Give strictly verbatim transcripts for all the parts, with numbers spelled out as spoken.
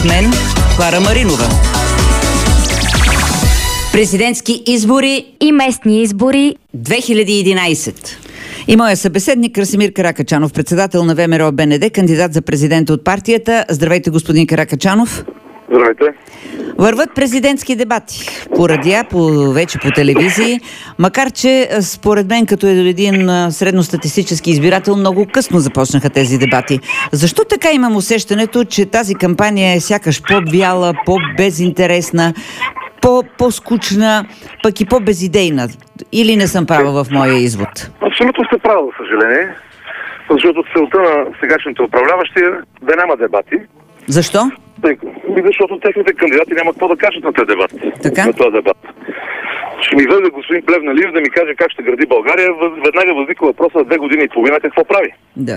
С мен Клара Маринова. Президентски избори и местни избори две хиляди и единайсет. И моя събеседник Красимир Каракачанов, председател на ВМРО БНД, кандидат за президент от партията. Здравейте, господин Каракачанов. Здравейте. Върват президентски дебати по радиа, по, вече по телевизии, макар че според мен като един средностатистически избирател много късно започнаха тези дебати. Защо така имам усещането, че тази кампания е сякаш по-бяла, по-безинтересна, по-скучна, пък и по-безидейна? Или не съм права в моя извод? Абсолютно сте права, за съжаление. Защото целта на сегашните управляващи е да няма дебати. Защо? Защото техните кандидати няма какво да кажат на тези дебати. Така? На този дебат. Ще ми влезе господин Плевнелиев да ми каже как ще гради България. Веднага възниква въпроса за две години и половина какво прави. Да.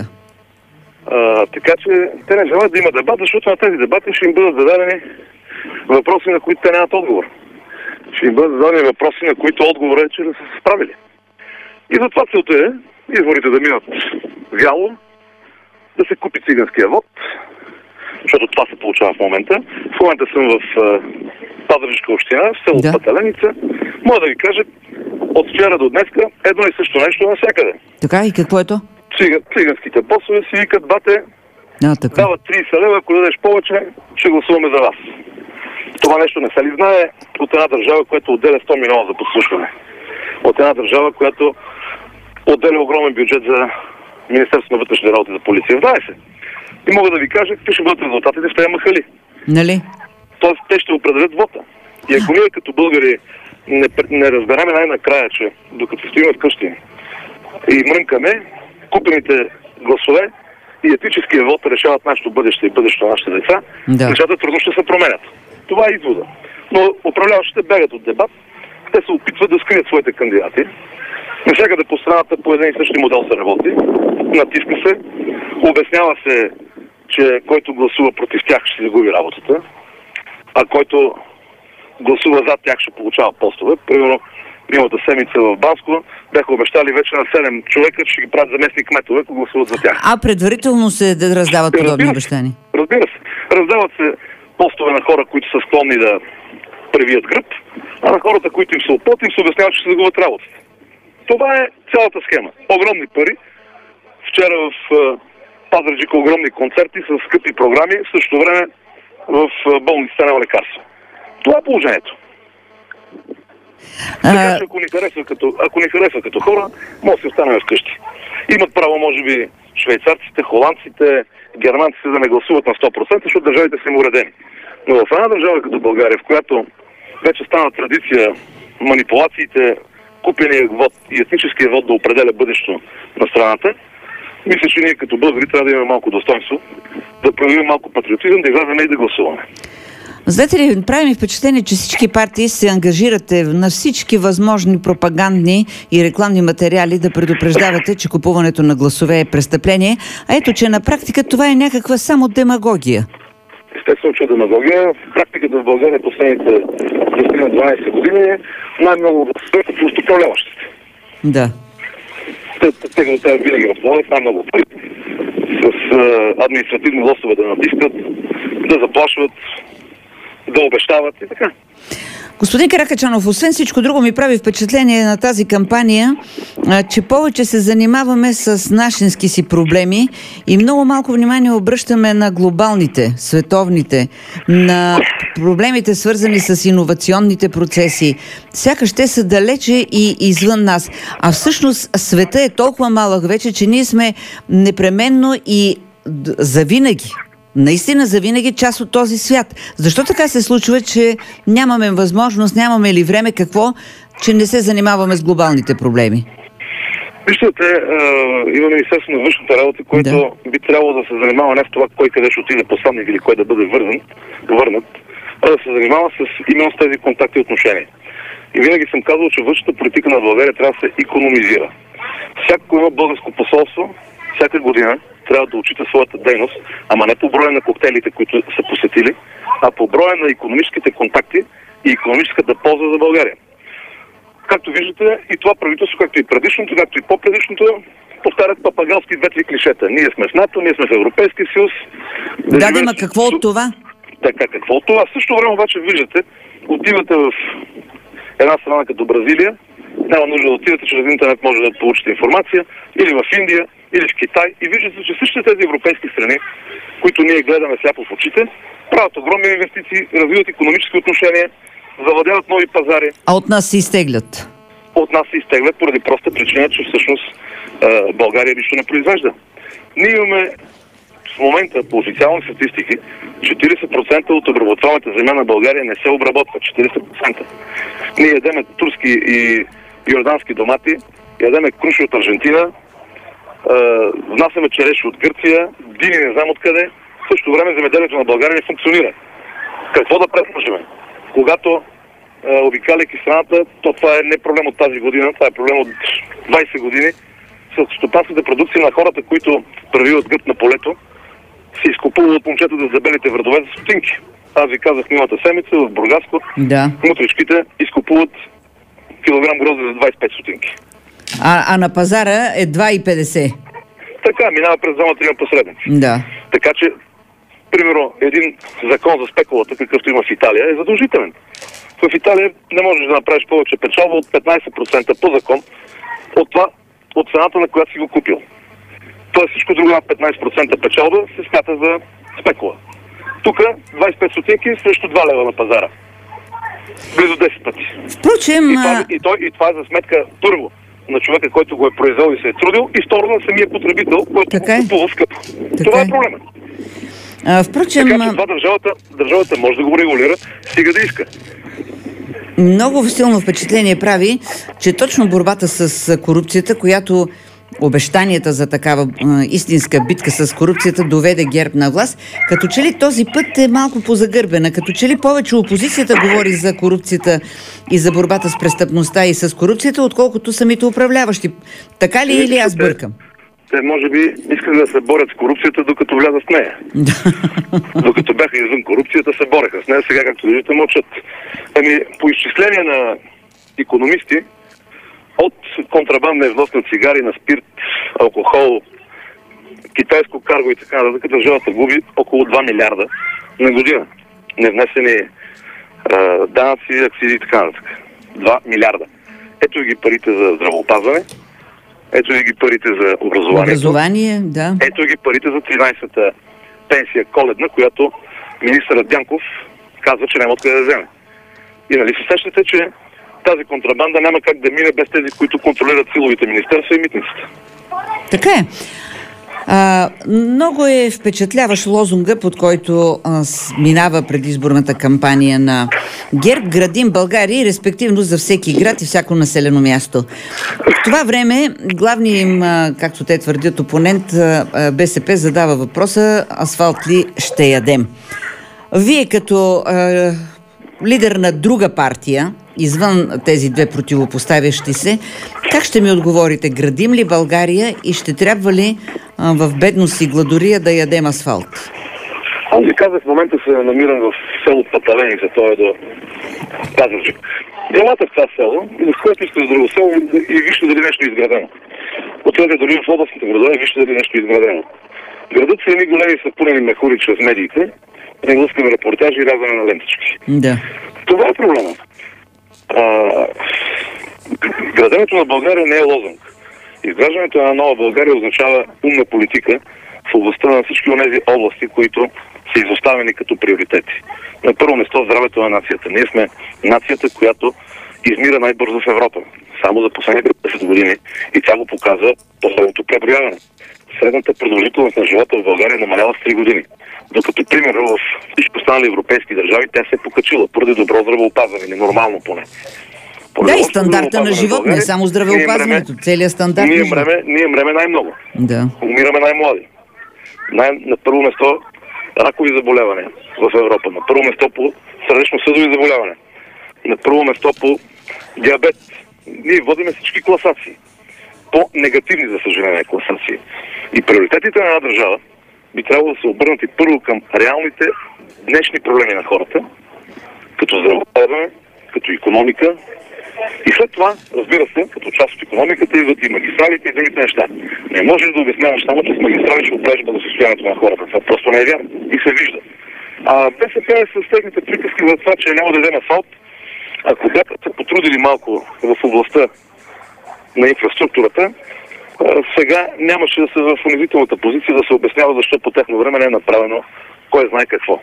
А, така че те не желаят да има дебат, защото на тези дебати ще им бъдат зададени въпроси, на които те нямат отговор. Ще им бъдат зададени въпроси, на които отговор е, че не са се справили. И затова целта е изборите да минат вяло, да се купи циганския вод, защото това се получава в момента. В момента съм в Пазарджишка община, в село да. Пателеница. Мога да ви кажа, от вчера до днеска едно и също нещо навсякъде. Така, и какво е то? Циган, циганските босове си викат: бате, а, така. дават трийсет лева, ако дадеш повече, ще гласуваме за вас. Това нещо не се ли знае от една държава, която отделя сто милиона за подслушване? От една държава, която отделя огромен бюджет за Министерството на вътрешните работи, за полиция. Знае се. И мога да ви кажа какви ще бъдат резултатите в тези махали. Нали? Тоест, те ще определят вота. И ако ние като българи не, не разбераме най-накрая, че докато стоим вкъщи и мрънкаме, купените гласове и етическия вод решават нашето бъдеще и бъдещето на нашите деца, да. Нещата трудно ще се променят. Това е извода. Но управляващите бягат от дебат, те се опитват да скрият своите кандидати. Навсякъде по страната по един и същи модел се работи, натиска се, обяснява се, че който гласува против тях ще загуби работата, а който гласува за тях ще получава постове. Примерно, миналата седмица в Банско бяха обещали вече на седем човека, че ще ги правят заместни кметове, ако гласуват за тях. А предварително се да раздават подобни обещания? Разбира се. Раздават се постове на хора, които са склонни да превият гръб, а на хората, които им се оплат, им се обясняват, че ще загубят работата. Това е цялата схема. Огромни пари. Вчера в Пазарджик огромни концерти с скъпи програми, в същото време в болницата няма лекарства. Това е положението. А... Така че ако ни харесва като, ако ни харесва като хора, може да си останем вкъщи. Имат право, може би, швейцарците, холандците, германците да не гласуват на сто процента, защото държавите са им уредени. Но в една държава като България, в която вече стана традиция манипулациите, купения вод и етническия вод да определя бъдещето на страната, мисля, че ние като българи трябва да имаме малко достоинство, да проявим малко патриотизъм, да излезем и да гласуваме. Знаете ли, прави ми впечатление, че всички партии се ангажирате на всички възможни пропагандни и рекламни материали да предупреждавате, че купуването на гласове е престъпление, а ето, че на практика това е някаква само демагогия. Естествено, че демагогия. Практиката в България последните десет-дванайсет години е най-много гласове от управляващите. Да. Те, те, те винаги разполагат най-много пари с а, административни лостове да натискат, да заплашват, да обещават и така. Господин Каракачанов, освен всичко друго ми прави впечатление на тази кампания, че повече се занимаваме с нашински си проблеми и много малко внимание обръщаме на глобалните, световните, на проблемите свързани с иновационните процеси. Сякаш те са далече и извън нас. А всъщност света е толкова малък вече, че ние сме непременно и завинаги, наистина завинаги част от този свят. Защо така се случва, че нямаме възможност, нямаме ли време, какво, че не се занимаваме с глобалните проблеми? Виждате, има Министерство на външните работи, което да. би трябвало да се занимава не с това кой къде ще отиде посланник или кой да бъде върнат, върнат, а да се занимава с, именно с тези контакти и отношения. И винаги съм казал, че външната политика на България трябва да се икономизира. Всяко едно българско посолство, всяка година трябва да отчита своята дейност, ама не по броя на коктейлите, които са посетили, а по броя на икономическите контакти и икономическата полза за България. Както виждате, и това правителство, както и предишното, както и по-предишното, повтарят папагалски две-три клишета. Ние сме в НАТО, ние сме в Европейския съюз. Да, да, ма какво от това? така каквото. А в същото време обаче виждате, отивате в една страна като Бразилия, няма нужда да отидете, чрез интернет може да получите информация, или в Индия, или в Китай, и виждате, че същите тези европейски страни, които ние гледаме сляпо в очите, правят огромни инвестиции, развиват икономически отношения, завладяват нови пазари. А от нас се изтеглят? От нас се изтеглят поради проста причина, че всъщност България нищо не произвежда. Ние имаме в момента по официални статистики четиридесет процента от обработваемата земя на България не се обработва. четиридесет процента. Ние ядеме турски и йордански домати, ядеме круши от Аржентина, е, внасяме череши от Гърция, дини не знам откъде. В същото време земеделието на България не функционира. Какво да предложим? Когато е, обикаляйки страната, то това е не проблем от тази година, това е проблем от двайсет години. С стопанските продукции на хората, които правилат гъб на полето, се изкупуват от момчета за белите врадове за стотинки. Аз ви казах миналата седмица в Бургаско, да. Мутричките изкупуват килограм грозде за двайсет и пет стотинки. А, а на пазара е два и петдесет. Така, минава през двама-трима посредници. Да. Така че, примерно, един закон за спекулата, какъвто има в Италия, е задължителен. В Италия не можеш да направиш повече печалба от петнайсет процента по закон от това, от цената, на която си го купил. Тоест всичко друго над петнайсет процента печалба се смята за спекула. Тук двайсет и пет стотинки срещу два лева на пазара. Близо десет пъти. Впрочем... И това, и, той, и това е за сметка, първо, на човека, който го е произвел и се е трудил, и второ на самия потребител, който така го купува скъпо. Така Това е е проблема. А, впрочем... Така че това държавата, държавата може да го регулира, стига да иска. Много силно впечатление прави, че точно борбата с корупцията, която обещанията за такава а, истинска битка с корупцията доведе ГЕРБ на власт, като че ли този път е малко позагърбена, като че ли повече опозицията говори за корупцията и за борбата с престъпността и с корупцията, отколкото самите управляващи. Така ли или аз бъркам? Те може би искат да се борят с корупцията, докато влязат в нея. Докато бяха извън корупцията, се бореха с нея, сега както виждате мълчат. Ами, по изчисление на икономисти, от контрабандна внос на цигари, на спирт, алкохол, китайско карго и така нататък, държавата губи около два милиарда на година. Невнесени а, данъци, акцизи и така нататък. два милиарда. Ето ги парите за здравеопазване, ето ги парите за образование. Образование, да. Ето ги парите за тринайсета пенсия коледна, която министърът Дянков казва, че няма откъде да вземе. И нали се сещате, че тази контрабанда няма как да мине без тези, които контролират силовите министерства и митниците. Така е. А, много е впечатляващ лозунга, под който а, минава предизборната кампания на ГЕРБ "Градим България" и респективно за всеки град и всяко населено място. В това време главният им, а, както те твърдят, опонент а, БСП задава въпроса: асфалт ли ще ядем? Вие като а, лидер на друга партия, извън тези две противопоставящи се, как ще ми отговорите? Градим ли България и ще трябва ли а, в бедност и гладория да ядем асфалт? Аз ви казах, в момента се намирам в село Паталеница, то е до Пазарджик. Елате в това село, и в което искате за друго село и вижте дали нещо е изградено. Отидете дори в областните градове и вижте дали нещо е изградено. Градът са едни големи сапунени мехури чрез медиите, неглъскаме репортажи и рязане на лентички. Да. Това е проблема. А, граденето на България не е лозунг. Изграждането на нова България означава умна политика в областта на всички онези области, които са изоставени като приоритети. На първо место здравето на нацията. Ние сме нацията, която измира най-бързо в Европа. Само за последните десет години. И тя го показва последното преброяване. Средната продължителност на живота в България намалява с три години. Докато, примерно, в всички останали европейски държави тя се е покачила поради добро здравеопазване, ненормално поне. Да, и стандарта на живот, не само здравеопазването, целият стандарт. Ние мреме, ние мреме най-много. Да. Умираме най-млади. Най- на първо место ракови заболявания в Европа. На първо место по сърдечно-съдови заболявания. На първо место по диабет. Ние водиме всички класации. По-негативни, за съжаление, класации. И приоритетите на една държава би трябвало да се обърнат и първо към реалните днешни проблеми на хората, като здравеопазване, като икономика. И след това, разбира се, като част от икономиката идват и магистралите и другите неща. Не можеш да обясняваш само, че с магистрали ще оправиш благосъстоянието на хората. Това просто не е вярно. И се вижда. А БСП е с техните приказки за това, че няма да вземе асфалт. Ако бяха се потрудили малко в областта на инфраструктурата, сега нямаше да се в унизителната позиция да се обяснява защо по техно време не е направено кой знае какво.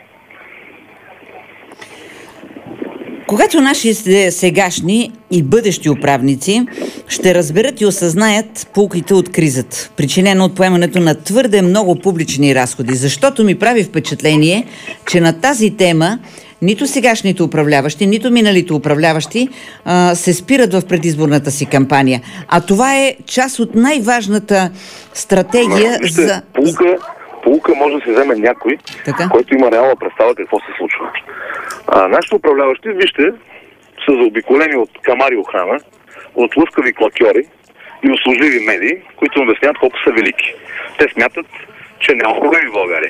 Когато наши сегашни и бъдещи управници ще разберат и осъзнаят поуките от кризата, причинено от поемането на твърде много публични разходи, защото ми прави впечатление, че на тази тема нито сегашните управляващи, нито миналите управляващи а, се спират в предизборната си кампания. А това е част от най-важната стратегия Вижте, за... Полука, полука може да се вземе някой, така? който има реална представа какво се случва. А, нашите управляващи, вижте, са заобиколени от камари охрана, от лъскави клакьори и услужливи медии, които обясняват колко са велики. Те смятат, че няма проблеми в България.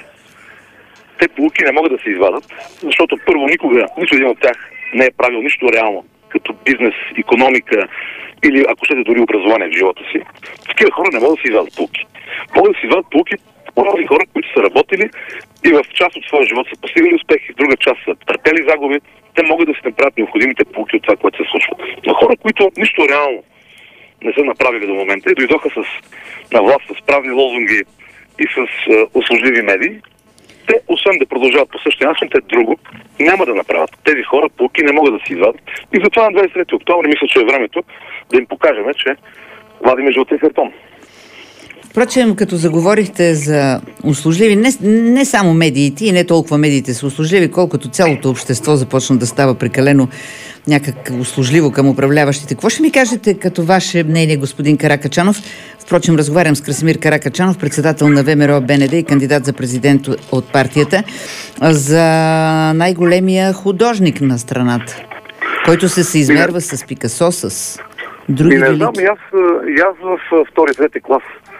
Те полуки не могат да се извадат, защото първо никога, нито един от тях не е правил нищо реално, като бизнес, икономика или ако щете дори образование в живота си. Такива хора не могат да се извадат полуки. Могат да се извадат полуки от хора, които са работили и в част от своя живот са постигали успехи, в друга част са търпели загуби. Те могат да си направят необходимите полуки от това, което се случва. Но хора, които нищо реално не са направили до момента и дойдоха с, на власт с правни лозунги и с е, услужливи медии, те, освен да продължават по същия начин, те друго няма да направят. Тези хора полуки не могат да си извадят. И затова на двадесет и трети октомври мисля, че е времето да им покажем, че вадиме жълтия картон. Впрочем, като заговорихте за услужливи, не, не само медиите и не толкова медиите са услужливи, колкото цялото общество започна да става прекалено някак услужливо към управляващите. Какво ще ми кажете като ваше мнение, господин Каракачанов? Впрочем, разговарям с Красимир Каракачанов, председател на ВМРО БНД и кандидат за президент от партията, за най-големия художник на страната, който се съизмерва с Пикасо, с други и не велики. знам, и аз, и аз в втори-трети клас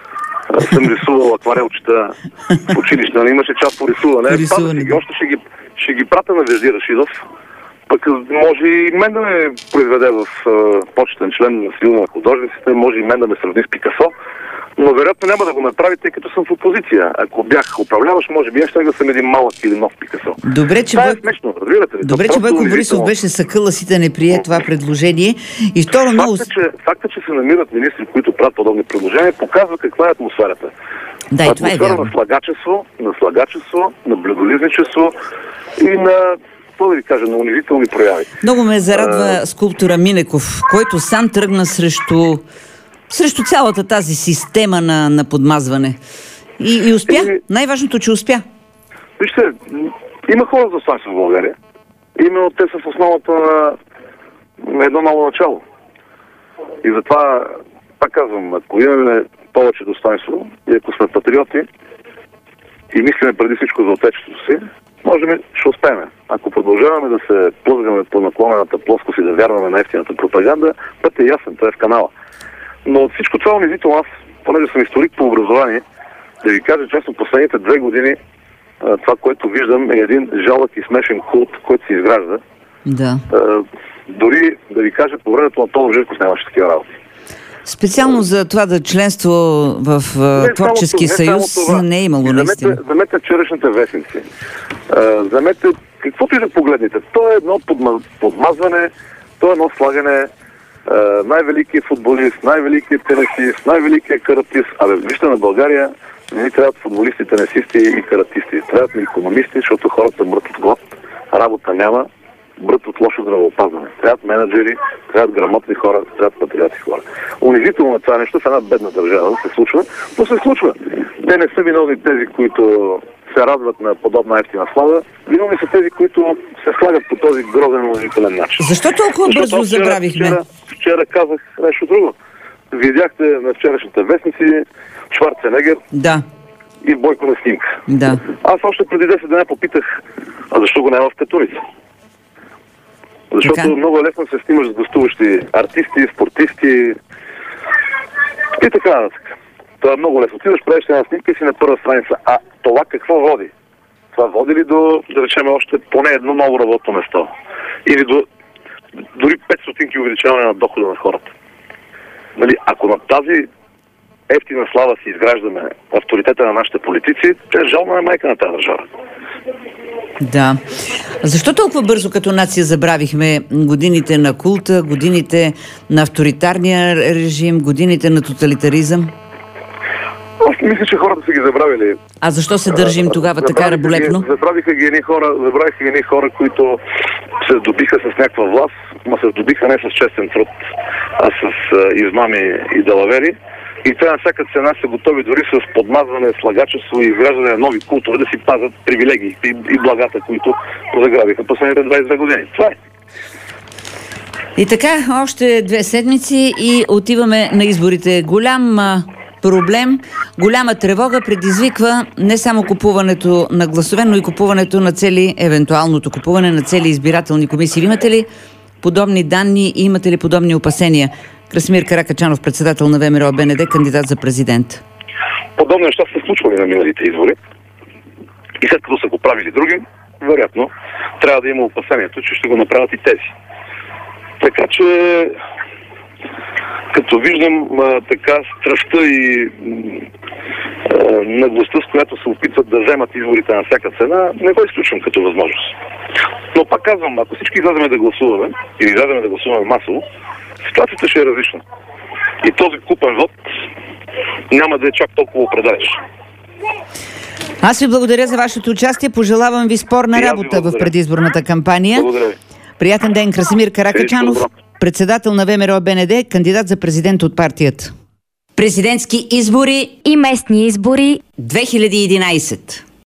съм рисувал акварелчета в училище, нали? Имаше част по рисуване. По рисуване. Ги, още ще ги, ще ги пратя на Вежди Рашидов. Пък може и мен да ме произведе в uh, почетен член на Съюза на художниците, може и мен да ме сравни с Пикасо, но вероятно няма да го направи, тъй като съм в опозиция. Ако бях управляващ, може би ще да съм един малък или нов Пикасо. Добре, че, това Бой... е смешно, разбирате ли? Добре, че Бойко Борисов беше съкълъс и не прие това предложение. И второ, много... Факта, че, факта, че се намират министри, които правят подобни предложения, показва каква е атмосферата. Да, и това е атмосфера вярно. на слагачество, на слагачество, на бледолизничество и на, какво да ви кажа, на унизителни прояви. Много ме зарадва а... скулптора Минеков, който сам тръгна срещу, срещу цялата тази система на, на подмазване. И, и успя. И... Най-важното, че успя. Вижте, има хора за достоинство в България. Именно те са в основата на едно ново начало. И затова, пак казвам, ако имаме повече достоинство и ако сме патриоти и мислиме преди всичко за отечеството си, може би ще успеем. Ако продължаваме да се плъзгаме по наклонената плоскост и да вярваме на ефтината пропаганда, път е ясен, той е в канала. Но от всичко това унизително, аз, понеже съм историк по образование, да ви кажа честно, последните две години това, което виждам, е един жалък и смешен култ, който се изгражда. Да. Дори, да ви кажа, по времето на Тодор Живков нямаше такива работи. Специално за това да членство в не Творчески съюз не, не е имало наистина. Замете вчерашните вестници. Замете каквото и да погледнете. То е едно подма, подмазване, то е едно слагане. Най-великият футболист, най-великият тенисист, най-великият каратист. Абе, вижте, на България не ни трябват футболисти, тенисисти и каратисти. Трябват ни икономисти, защото хората мрат от глад, работа няма, брат от лошо здравеопазване. Трябват менеджери, трябват грамотни хора, трябват патриоти хора. Унизително е това нещо в една бедна държава да се случва, но се случва. Те не са виновни тези, които се радват на подобна ефтина слава. Виновни са тези, които се слагат по този грозен унизителен начин. Защо толкова бързо забравихме? Вчера, вчера казах нещо друго. Видяхте на вчерашните вестници Шварценегер да. и Бойко на снимка. Да. Аз още преди десет дена попитах, а защо го няма в Катуница? Защото така? Много лесно се снимаш с гостуващи артисти, спортисти и така нататък. Това е много лесно. Отидаш, правиш една снимка и си на първа страница. А това какво води? Това води ли до, да речем, още поне едно ново работно место? Или до дори пет стотинки увеличаване на дохода на хората? Нали, ако на тази ефтина слава си изграждаме авторитета на нашите политици, те е жална е майка на тази държава. Да. Защо толкова бързо като нация забравихме годините на култа, годините на авторитарния режим, годините на тоталитаризъм? Аз не мисля, че хората са ги забравили. А защо се държим тогава така раболепно? Забравиха ги едни хора, забравиха ги едни хора, които се добиха с някаква власт, но се добиха не с честен труд, а с а, измами и далавери. И те на всяка цена са готови дори с подмазване, слагачество и изграждане на нови култури да си пазят привилегиите и, и благата, които заграбиха последните двайсет и две години. Това е. И така, още две седмици и отиваме на изборите. Голям а, проблем, голяма тревога предизвиква не само купуването на гласове, но и купуването на цели, евентуалното купуване на цели избирателни комисии. Имате ли подобни данни и имате ли подобни опасения? Красимир Каракачанов, председател на ВМРО БНД, кандидат за президент. Подобни неща са случвали на миналите избори. И след като са го правили други, вероятно, трябва да има опасението, че ще го направят и тези. Така че, като виждам а, така страстта и а, наглостта, с която се опитват да вземат изборите на всяка цена, не го изключвам като възможност. Но пак казвам, ако всички излеземе да гласуваме, или излеземе да гласуваме масово, ситуацията ще е различна. И този купен вод няма да е чак толкова определящ. Аз ви благодаря за вашето участие. Пожелавам ви спорна работа в предизборната кампания. Благодаря ви. Приятен ден. Красимир Каракачанов, председател на ВМРО БНД, кандидат за президент от партията. Президентски избори и местни избори две хиляди и единайсет.